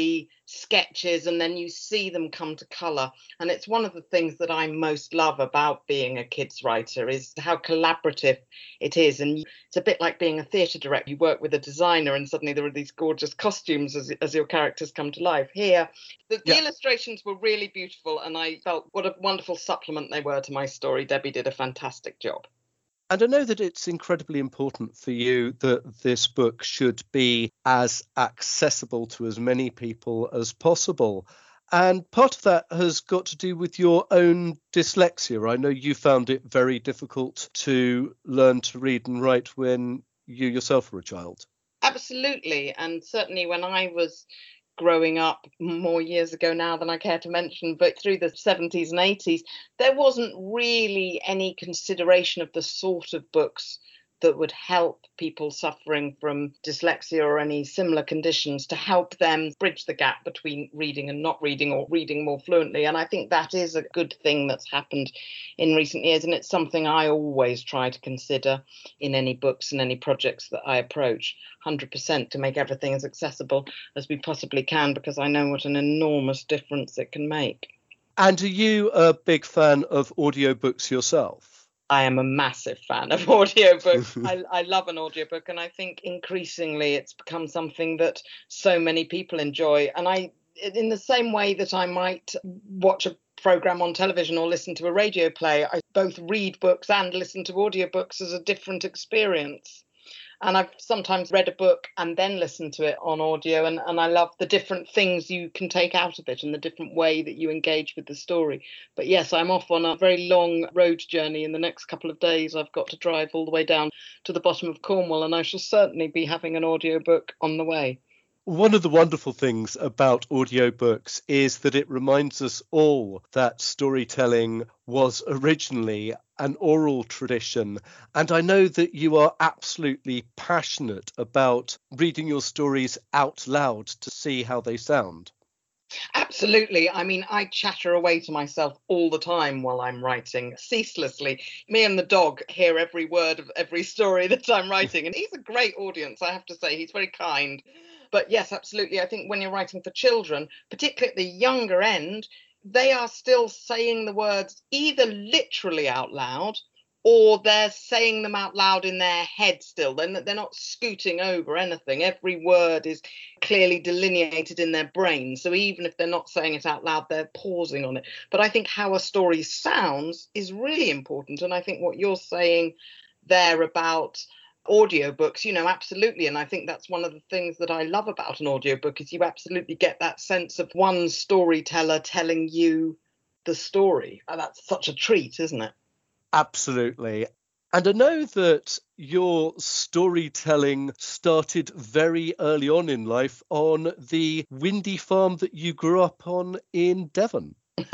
sketches, and then you see them come to colour. And it's one of the things that I most love about being a kids writer, is how collaborative it is. And it's a bit like being a theatre director. You work with a designer and suddenly there are these gorgeous costumes as your characters come to life. Here, the illustrations were really beautiful, and I felt what a wonderful supplement they were to my story. Debbie did a fantastic job. And I know that it's incredibly important for you that this book should be as accessible to as many people as possible. And part of that has got to do with your own dyslexia. I know you found it very difficult to learn to read and write when you yourself were a child. Absolutely. And certainly when I was growing up, more years ago now than I care to mention, but through the 70s and 80s, there wasn't really any consideration of the sort of books that would help people suffering from dyslexia or any similar conditions, to help them bridge the gap between reading and not reading, or reading more fluently. And I think that is a good thing that's happened in recent years. And it's something I always try to consider in any books and any projects that I approach, 100%, to make everything as accessible as we possibly can, because I know what an enormous difference it can make. And are you a big fan of audiobooks yourself? I am a massive fan of audiobooks. I love an audiobook, and I think increasingly it's become something that so many people enjoy. And in the same way that I might watch a program on television or listen to a radio play, I both read books and listen to audiobooks as a different experience. And I've sometimes read a book and then listened to it on audio, and I love the different things you can take out of it and the different way that you engage with the story. But yes, I'm off on a very long road journey in the next couple of days. I've got to drive all the way down to the bottom of Cornwall, and I shall certainly be having an audiobook on the way. One of the wonderful things about audiobooks is that it reminds us all that storytelling was originally an oral tradition. And I know that you are absolutely passionate about reading your stories out loud to see how they sound. Absolutely. I mean, I chatter away to myself all the time while I'm writing, ceaselessly. Me and the dog hear every word of every story that I'm writing. And he's a great audience, I have to say. He's very kind. But yes, absolutely. I think when you're writing for children, particularly at the younger end, they are still saying the words either literally out loud, or they're saying them out loud in their head still. They're not scooting over anything. Every word is clearly delineated in their brain. So even if they're not saying it out loud, they're pausing on it. But I think how a story sounds is really important. And I think what you're saying there about audiobooks, absolutely. And I think that's one of the things that I love about an audiobook, is you absolutely get that sense of one storyteller telling you the story. And that's such a treat, isn't it? Absolutely. And I know that your storytelling started very early on in life on the windy farm that you grew up on in Devon.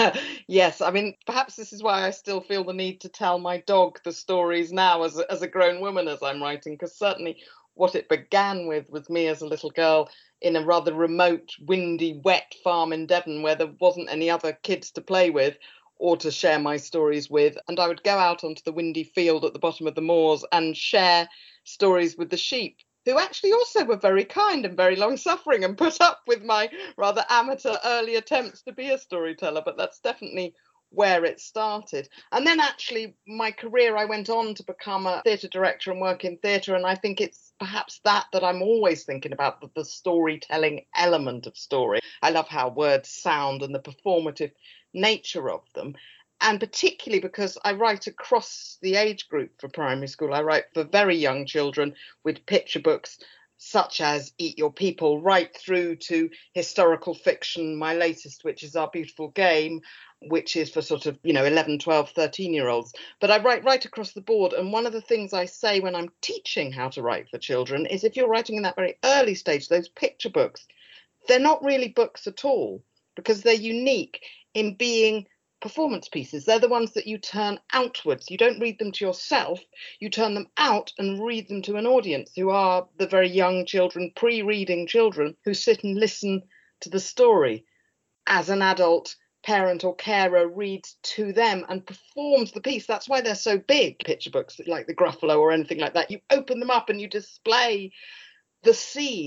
Yes, I mean, perhaps this is why I still feel the need to tell my dog the stories now as a grown woman as I'm writing, because certainly what it began with was me as a little girl in a rather remote, windy, wet farm in Devon where there wasn't any other kids to play with or to share my stories with. And I would go out onto the windy field at the bottom of the moors and share stories with the sheep, who actually also were very kind and very long-suffering and put up with my rather amateur early attempts to be a storyteller. But that's definitely where it started. And then actually my career, I went on to become a theatre director and work in theatre. And I think it's perhaps that I'm always thinking about, the storytelling element of story. I love how words sound and the performative nature of them. And particularly because I write across the age group for primary school. I write for very young children with picture books such as Eat Your People, right through to historical fiction, my latest, which is Our Beautiful Game, which is for sort of, 11, 12, 13-year-olds. But I write right across the board. And one of the things I say when I'm teaching how to write for children is, if you're writing in that very early stage, those picture books, they're not really books at all, because they're unique in being performance pieces. They're the ones that you turn outwards. You don't read them to yourself. You turn them out and read them to an audience, who are the very young children, pre-reading children, who sit and listen to the story as an adult parent or carer reads to them and performs the piece. That's why they're so big, picture books like the Gruffalo or anything like that. You open them up and you display the scene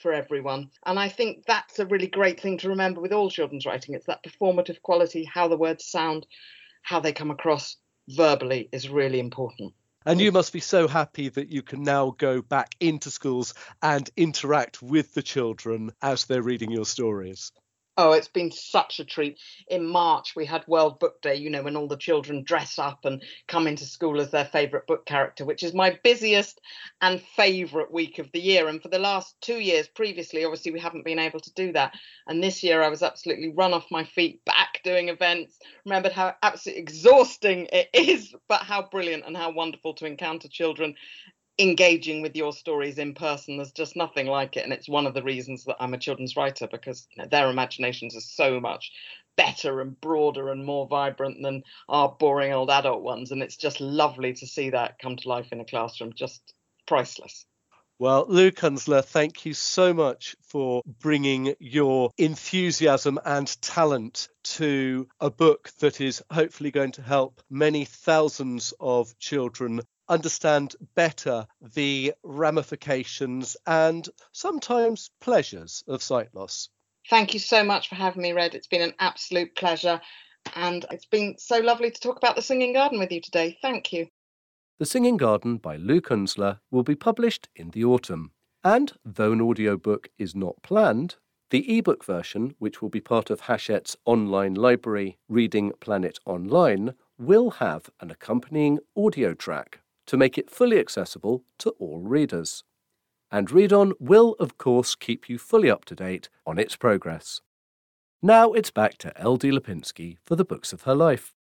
for everyone. And I think that's a really great thing to remember with all children's writing. It's that performative quality, how the words sound, how they come across verbally is really important. And you must be so happy that you can now go back into schools and interact with the children as they're reading your stories. Oh, it's been such a treat. In March, we had World Book Day, you know, when all the children dress up and come into school as their favourite book character, which is my busiest and favourite week of the year. And for the last 2 years previously, obviously, we haven't been able to do that. And this year, I was absolutely run off my feet, back doing events, remembered how absolutely exhausting it is, but how brilliant and how wonderful to encounter children engaging with your stories in person. There's just nothing like it, and it's one of the reasons that I'm a children's writer, because their imaginations are so much better and broader and more vibrant than our boring old adult ones, and it's just lovely to see that come to life in a classroom. Just priceless. Well, Lou Kunzler, thank you so much for bringing your enthusiasm and talent to a book that is hopefully going to help many thousands of children understand better the ramifications and sometimes pleasures of sight loss. Thank you so much for having me, Red. It's been an absolute pleasure, and it's been so lovely to talk about The Singing Garden with you today. Thank you. The Singing Garden by Lou Kunzler will be published in the autumn. And though an audiobook is not planned, the ebook version, which will be part of Hachette's online library, Reading Planet Online, will have an accompanying audio track to make it fully accessible to all readers. And Read On will, of course, keep you fully up to date on its progress. Now it's back to L.D. Lipinski for the books of her life.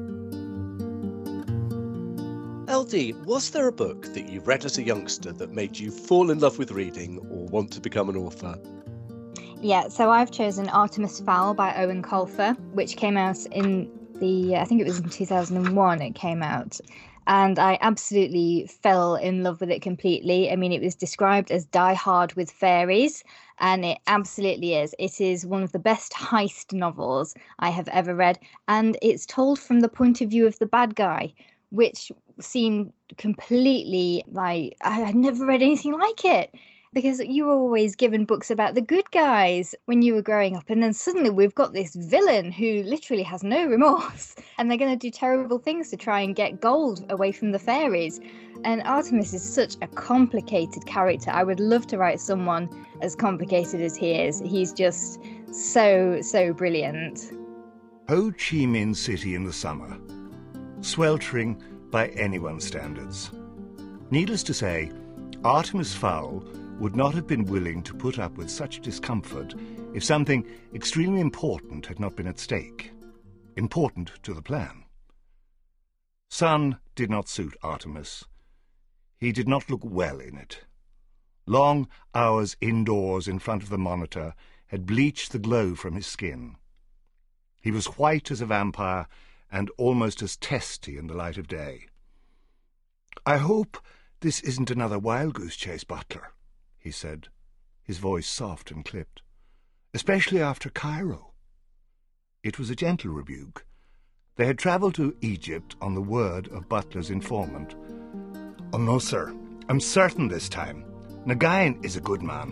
LD, was there a book that you read as a youngster that made you fall in love with reading or want to become an author? Yeah, so I've chosen Artemis Fowl by Owen Colfer, which came out in I think it was in 2001 it came out. And I absolutely fell in love with it completely. I mean, it was described as Die Hard with fairies, and it absolutely is. It is one of the best heist novels I have ever read, and it's told from the point of view of the bad guy, which seemed completely like I had never read anything like it, because you were always given books about the good guys when you were growing up, and then suddenly we've got this villain who literally has no remorse, and they're going to do terrible things to try and get gold away from the fairies. And Artemis is such a complicated character. I would love to write someone as complicated as he is. He's just so brilliant. Ho Chi Minh City in the summer, sweltering by anyone's standards. Needless to say, Artemis Fowl would not have been willing to put up with such discomfort if something extremely important had not been at stake. Important to the plan. Sun did not suit Artemis. He did not look well in it. Long hours indoors in front of the monitor had bleached the glow from his skin. He was white as a vampire and almost as testy in the light of day. "I hope this isn't another wild goose chase, Butler," he said, his voice soft and clipped. "Especially after Cairo." It was a gentle rebuke. They had travelled to Egypt on the word of Butler's informant. "Oh, no, sir. I'm certain this time. Nagayan is a good man."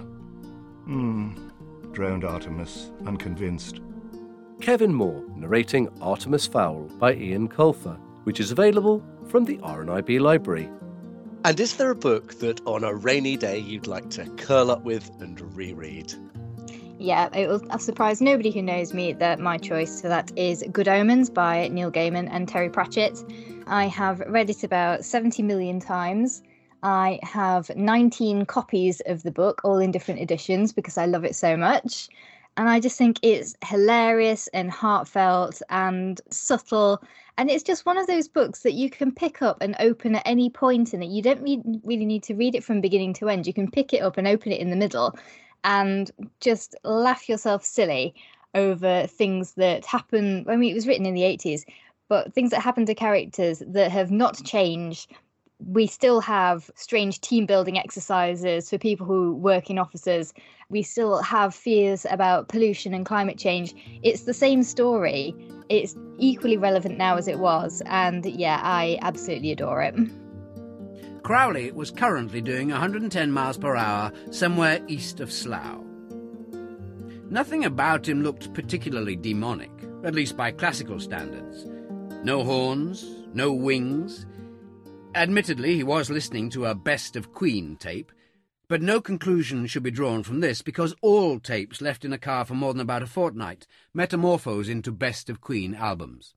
Droned Artemis, unconvinced. Kevin Moore narrating Artemis Fowl by Ian Colfer, which is available from the RNIB library. And is there a book that on a rainy day you'd like to curl up with and reread? Yeah, it will surprise nobody who knows me that my choice for that is Good Omens by Neil Gaiman and Terry Pratchett. I have read it about 70 million times. I have 19 copies of the book, all in different editions, because I love it so much. And I just think it's hilarious and heartfelt and subtle. And it's just one of those books that you can pick up and open at any point in it. You don't really need to read it from beginning to end. You can pick it up and open it in the middle and just laugh yourself silly over things that happen. I mean, it was written in the 80s, but things that happen to characters that have not changed. We still have strange team building exercises for people who work in offices. We still have fears about pollution and climate change. It's the same story. It's equally relevant now as it was. And yeah, I absolutely adore it. Crowley was currently doing 110 miles per hour somewhere east of Slough. Nothing about him looked particularly demonic, at least by classical standards. No horns, no wings. Admittedly, he was listening to a Best of Queen tape, but no conclusion should be drawn from this, because all tapes left in a car for more than about a fortnight metamorphose into Best of Queen albums.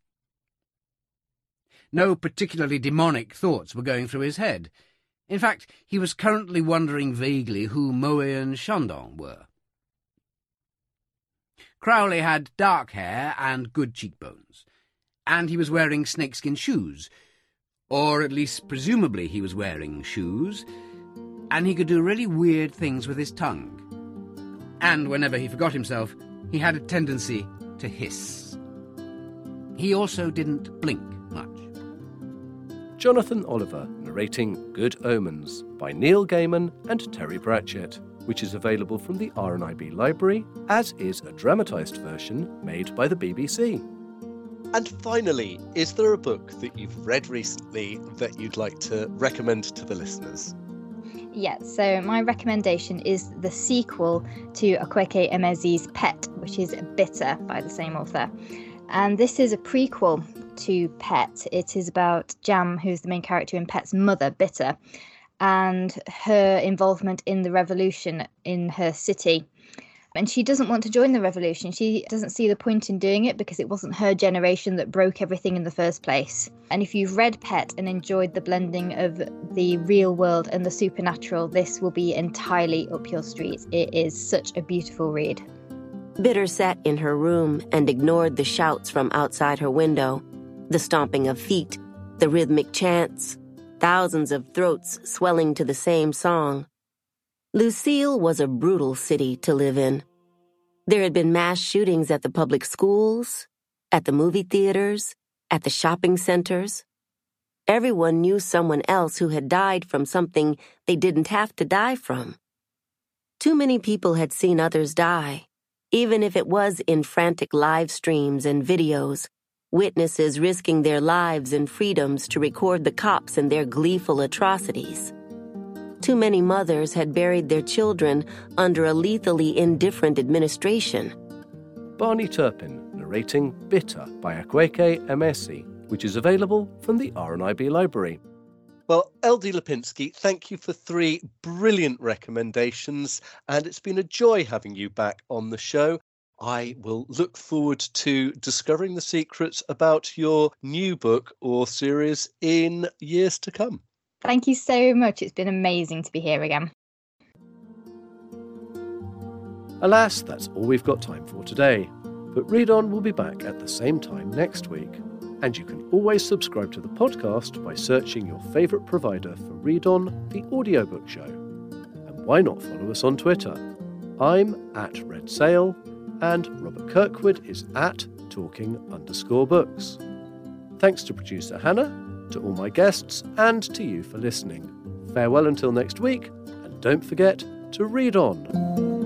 No particularly demonic thoughts were going through his head. In fact, he was currently wondering vaguely who Moët and Chandon were. Crowley had dark hair and good cheekbones, and he was wearing snakeskin shoes, or at least presumably he was wearing shoes, and he could do really weird things with his tongue. And whenever he forgot himself, he had a tendency to hiss. He also didn't blink much. Jonathan Oliver narrating Good Omens by Neil Gaiman and Terry Pratchett, which is available from the RNIB library, as is a dramatised version made by the BBC. And finally, is there a book that you've read recently that you'd like to recommend to the listeners? Yeah, so my recommendation is the sequel to Akwaeke Emezi's Pet, which is Bitter, by the same author. And this is a prequel to Pet. It is about Jam, who's the main character in Pet's mother, Bitter, and her involvement in the revolution in her city. And she doesn't want to join the revolution. She doesn't see the point in doing it because it wasn't her generation that broke everything in the first place. And if you've read Pet and enjoyed the blending of the real world and the supernatural, this will be entirely up your street. It is such a beautiful read. Bitter sat in her room and ignored the shouts from outside her window, the stomping of feet, the rhythmic chants, thousands of throats swelling to the same song. Lucille was a brutal city to live in. There had been mass shootings at the public schools, at the movie theaters, at the shopping centers. Everyone knew someone else who had died from something they didn't have to die from. Too many people had seen others die, even if it was in frantic live streams and videos, witnesses risking their lives and freedoms to record the cops and their gleeful atrocities. Too many mothers had buried their children under a lethally indifferent administration. Barney Turpin narrating Bitter by Akwaeke Emezi, which is available from the RNIB library. Well, LD Lipinski, thank you for 3 brilliant recommendations, and it's been a joy having you back on the show. I will look forward to discovering the secrets about your new book or series in years to come. Thank you so much. It's been amazing to be here again. Alas, that's all we've got time for today. But Read On will be back at the same time next week. And you can always subscribe to the podcast by searching your favourite provider for Read On, the audiobook show. And why not follow us on Twitter? I'm at Red Sail, and Robert Kirkwood is at talking_books. Thanks to producer Hannah, to all my guests, and to you for listening. Farewell until next week, and don't forget to read on.